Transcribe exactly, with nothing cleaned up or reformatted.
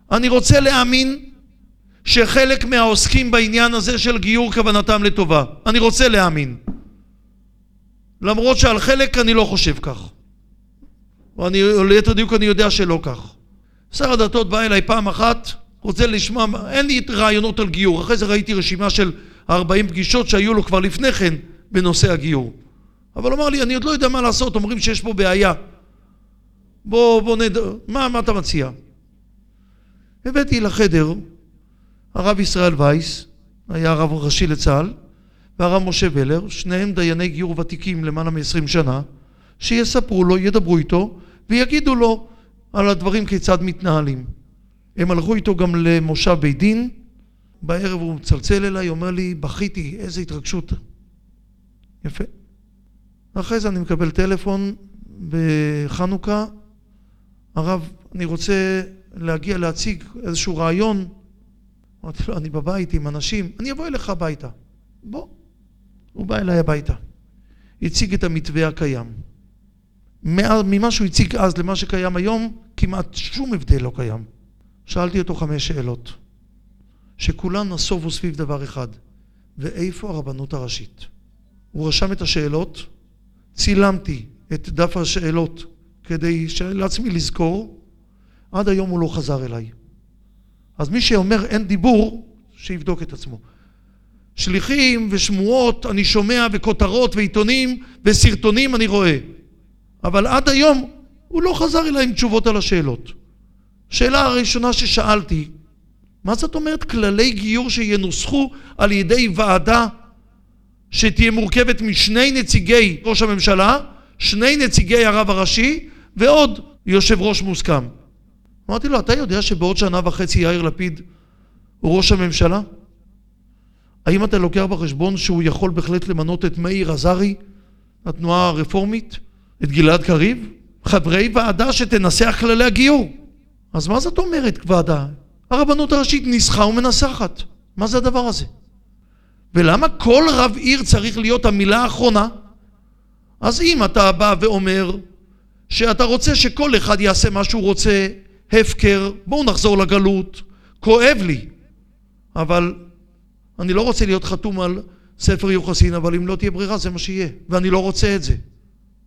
אני רוצה להאמין שחלק מהעוסקים בעניין הזה של גיור כוונתם לטובה. אני רוצה להאמין. למרות שעל חלק אני לא חושב כך. ואני, ליתר דיוק אני יודע שלא כך. שר הדתות בא אליי פעם אחת, רוצה לשמוע, אין לי רעיונות על גיור. אחרי זה ראיתי רשימה של ארבעים פגישות שהיו לו כבר לפני כן בנושא הגיור. אבל אמר לי, אני עוד לא יודע מה לעשות, אומרים שיש פה בעיה. בוא, בוא נד... מה, מה אתה מציע? הבאתי לחדר הרב ישראל וייס, היה הרב ראשי לצה"ל, והרב משה ולר, שניהם דייני גיור ותיקים למעלה מ-עשרים שנה, שיספרו לו, ידברו איתו, ויגידו לו על הדברים כיצד מתנהלים. הם הלכו איתו גם למושב בית דין, בערב הוא מצלצל אליי, אומר לי, בכיתי, איזה התרגשות. יפה. אחרי זה אני מקבל טלפון בחנוכה, הרב, אני רוצה להגיע להציג איזשהו רעיון. אמרתי לו, אני בבית עם אנשים, אני אבוא אליך הביתה. בוא. הוא בא אליי הביתה. הציג את המתווה הקיים. ממה שהוא הציג אז למה שקיים היום, כמעט שום הבדל לא קיים. שאלתי אותו חמש שאלות, שכולן נסובו סביב דבר אחד, ואיפה הרבנות הראשית? הוא רשם את השאלות, צילמתי את דף השאלות כדי לעצמי לזכור, עד היום הוא לא חזר אליי. אז מי שאומר אין דיבור, שיבדוק את עצמו. שליחים ושמועות אני שומע, וכותרות ועיתונים וסרטונים אני רואה. אבל עד היום הוא לא חזר אליי עם תשובות על השאלות. שאלה הראשונה ששאלתי, מה זאת אומרת כללי גיור שינוסחו על ידי ועדה שתהיה מורכבת משני נציגי ראש הממשלה, שני נציגי הרב הראשי ועוד יושב ראש מוסכם? אמרתי לו, אתה יודע שבעוד שנה וחצי יאיר לפיד הוא ראש הממשלה? האם אתה לוקח בחשבון שהוא יכול בהחלט למנות את מאיר עזרי, התנועה הרפורמית, את גלעד קריב, חברי ועדה שתנסח כללי הגיור? אז מה זאת אומרת ועדה? הרבנות הראשית ניסחה ומנסחת. מה זה הדבר הזה? ולמה כל רב עיר צריך להיות המילה האחרונה? אז אם אתה בא ואומר שאתה רוצה שכל אחד יעשה מה שהוא רוצה, הפקר, בואו נחזור לגלות, כואב לי, אבל אני לא רוצה להיות חתום על ספר יוחסין, אבל אם לא תהיה ברירה זה מה שיהיה, ואני לא רוצה את זה.